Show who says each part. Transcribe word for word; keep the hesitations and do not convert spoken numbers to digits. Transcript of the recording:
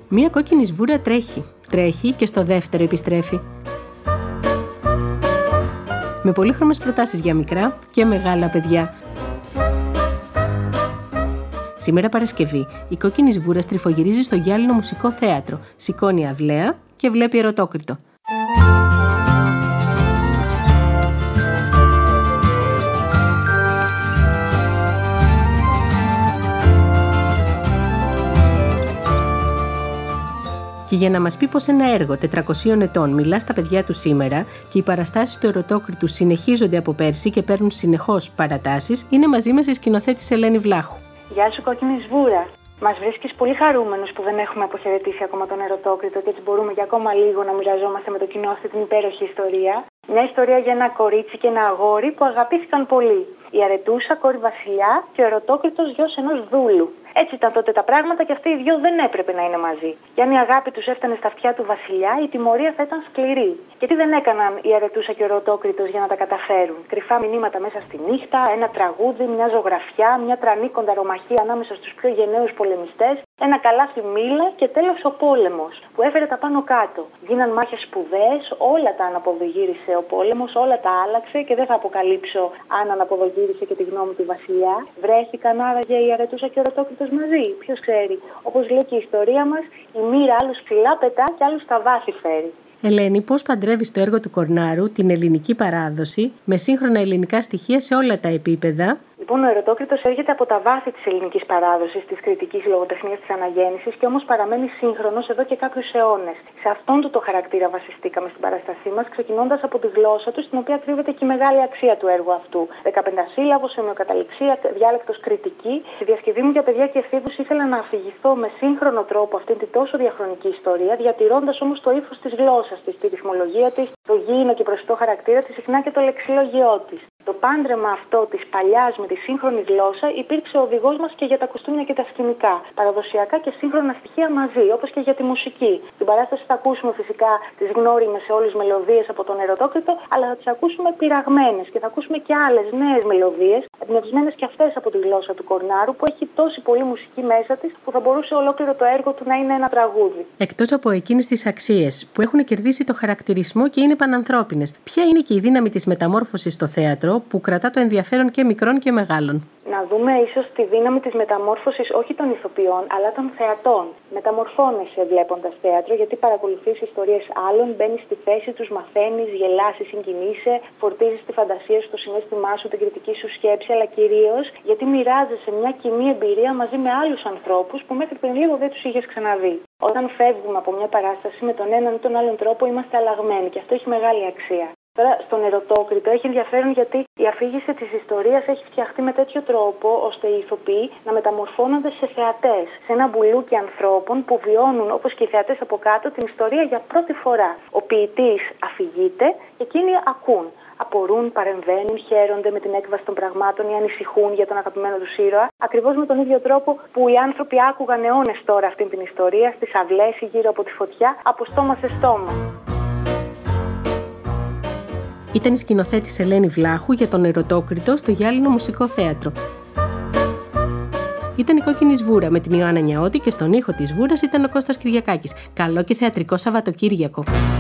Speaker 1: Μία κόκκινη σβούρα τρέχει, τρέχει και στο δεύτερο επιστρέφει. Με πολύχρωμες προτάσεις για μικρά και μεγάλα παιδιά. Σήμερα Παρασκευή, η κόκκινη σβούρα στριφογυρίζει στο Γυάλινο Μουσικό Θέατρο, σηκώνει αυλαία και βλέπει Ερωτόκριτο. Και για να μας πει πως ένα έργο τετρακοσίων ετών μιλά στα παιδιά του σήμερα και οι παραστάσεις του Ερωτόκριτου συνεχίζονται από πέρσι και παίρνουν συνεχώς παρατάσεις, είναι μαζί μας η σκηνοθέτης Ελένη Βλάχου.
Speaker 2: Γεια σου, κόκκινη σβούρα. Μας βρίσκεις πολύ χαρούμενους που δεν έχουμε αποχαιρετήσει ακόμα τον Ερωτόκριτο και έτσι μπορούμε για ακόμα λίγο να μοιραζόμαστε με το κοινό αυτή την υπέροχη ιστορία. Μια ιστορία για ένα κορίτσι και ένα αγόρι που αγαπήθηκαν πολύ. Η Αρετούσα, κόρη βασιλιά, και ο Ερωτόκριτος, γιος ενός δούλου. Έτσι ήταν τότε τα πράγματα και αυτοί οι δυο δεν έπρεπε να είναι μαζί. Και αν η αγάπη τους έφτανε στα αυτιά του βασιλιά, η τιμωρία θα ήταν σκληρή. Και τι δεν έκαναν η Αρετούσα και ο Ερωτόκριτος για να τα καταφέρουν? Κρυφά μηνύματα μέσα στη νύχτα, ένα τραγούδι, μια ζωγραφιά, μια τρανή κονταρομαχία ανάμεσα στους πιο γενναίους πολεμιστές, ένα καλάθι μήλα και τέλος ο πόλεμος που έφερε τα πάνω κάτω. Γίναν μάχες σπουδαίες, όλα τα αναποδογύρισε ο πόλεμος, όλα τα άλλαξε και δεν θα αποκαλύψω αν αναποδογύρισε και τη γνώμη του βασιλιά. Βρέθηκαν άραγε η Αρετούσα και ο Ερωτόκριτος μαζί? Ποιος ξέρει. Όπως λέει και η ιστορία μας, η μοίρα άλλους ψηλά πετά και άλλους στα βάθη φέρει.
Speaker 1: Ελένη, πώς παντρεύεις το έργο του Κορνάρου, την ελληνική παράδοση, με σύγχρονα ελληνικά στοιχεία σε όλα τα επίπεδα?
Speaker 2: Λοιπόν, ο Ερωτόκριτος έρχεται από τα βάθη της ελληνικής παράδοσης, της κριτικής λογοτεχνίας της αναγέννησης και όμως παραμένει σύγχρονος εδώ και κάποιους αιώνες. Σε αυτόν του το χαρακτήρα βασιστήκαμε στην παράστασή μας, ξεκινώντας από τη γλώσσα του, στην οποία κρύβεται και η μεγάλη αξία του έργου αυτού. δεκαπεντασύλλαβος, ομοιοκαταληξία, διάλεκτος κριτική. Στη διασκευή μου για παιδιά και εφήβους ήθελα να αφηγηθώ με σύγχρονο τρόπο αυτήν την τόσο διαχρονική ιστορία, διατηρώντας όμως το ύφος της γλώσσας της, τη ρυθμολογία της, το γήινο και προσιτό χαρακτήρα της, συχνά και το λεξιλόγιό της. Το πάντρεμα αυτό της παλιάς με τη σύγχρονη γλώσσα υπήρξε ο οδηγός μας και για τα κοστούμια και τα σκηνικά. Παραδοσιακά και σύγχρονα στοιχεία μαζί, όπως και για τη μουσική. Στην παράσταση θα ακούσουμε φυσικά τις γνώριμες σε όλες μελωδίες από τον Ερωτόκριτο, αλλά θα τις ακούσουμε πειραγμένες και θα ακούσουμε και άλλες νέες μελωδίες, εμπνευσμένες και αυτές από τη γλώσσα του Κορνάρου, που έχει τόση πολύ μουσική μέσα της, που θα μπορούσε ολόκληρο το έργο του να είναι ένα τραγούδι.
Speaker 1: Εκτός από εκείνες τις αξίες που έχουν κερδίσει το χαρακτηρισμό και είναι πανανθρώπινες, ποια είναι και η δύναμη της μεταμόρφωσης στο θέατρο που κρατά το ενδιαφέρον και μικρών και μεγάλων?
Speaker 2: Να δούμε ίσως τη δύναμη της μεταμόρφωσης όχι των ηθοποιών, αλλά των θεατών. Μεταμορφώνεσαι βλέποντας θέατρο, γιατί παρακολουθείς ιστορίες άλλων, μπαίνεις στη θέση τους, μαθαίνεις, γελάς, συγκινείσαι, φορτίζεις τη φαντασία σου, το συναίσθημά σου, την κριτική σου σκέψη, αλλά κυρίως γιατί μοιράζεσαι μια κοινή εμπειρία μαζί με άλλους ανθρώπους που μέχρι πριν λίγο δεν τους είχες ξαναδεί. Όταν φεύγουμε από μια παράσταση με τον έναν ή τον άλλον τρόπο, είμαστε αλλαγμένοι και αυτό έχει μεγάλη αξία. Τώρα, στον Ερωτόκριτο έχει ενδιαφέρον γιατί η αφήγηση της ιστορίας έχει φτιαχτεί με τέτοιο τρόπο ώστε οι ηθοποιοί να μεταμορφώνονται σε θεατές, σε ένα μπουλούκι ανθρώπων που βιώνουν, όπως και οι θεατές από κάτω, την ιστορία για πρώτη φορά. Ο ποιητής αφηγείται και εκείνοι ακούν. Απορούν, παρεμβαίνουν, χαίρονται με την έκβαση των πραγμάτων ή ανησυχούν για τον αγαπημένο τους ήρωα, ακριβώς με τον ίδιο τρόπο που οι άνθρωποι άκουγαν αιώνες τώρα αυτήν την ιστορία, στις αυλές ή γύρω από τη φωτιά, από στόμα σε στόμα.
Speaker 1: Ήταν η σκηνοθέτης Ελένη Βλάχου για τον Ερωτόκριτο στο Γυάλινο Μουσικό Θέατρο. Ήταν η Κόκκινη Σβούρα με την Ιωάννα Νιαώτη και στον ήχο της Σβούρας ήταν ο Κώστας Κυριακάκης. Καλό και θεατρικό Σαββατοκύριακο.